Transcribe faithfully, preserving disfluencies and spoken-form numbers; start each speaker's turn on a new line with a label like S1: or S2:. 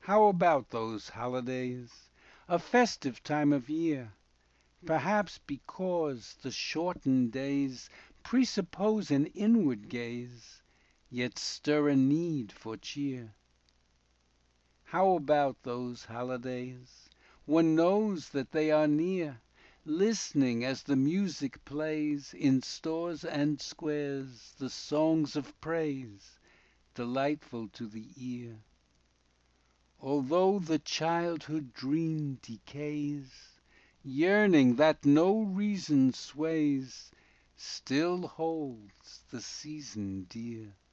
S1: How about those holidays? A festive time of year, Perhaps because the shortened days Presuppose an inward gaze, Yet stir a need for cheer. How about those holidays? One knows that they are near, Listening as the music plays In stores and squares the songs of praise, Delightful to the ear. Although the childhood dream decays, Yearning that no reason sways Still holds the season dear.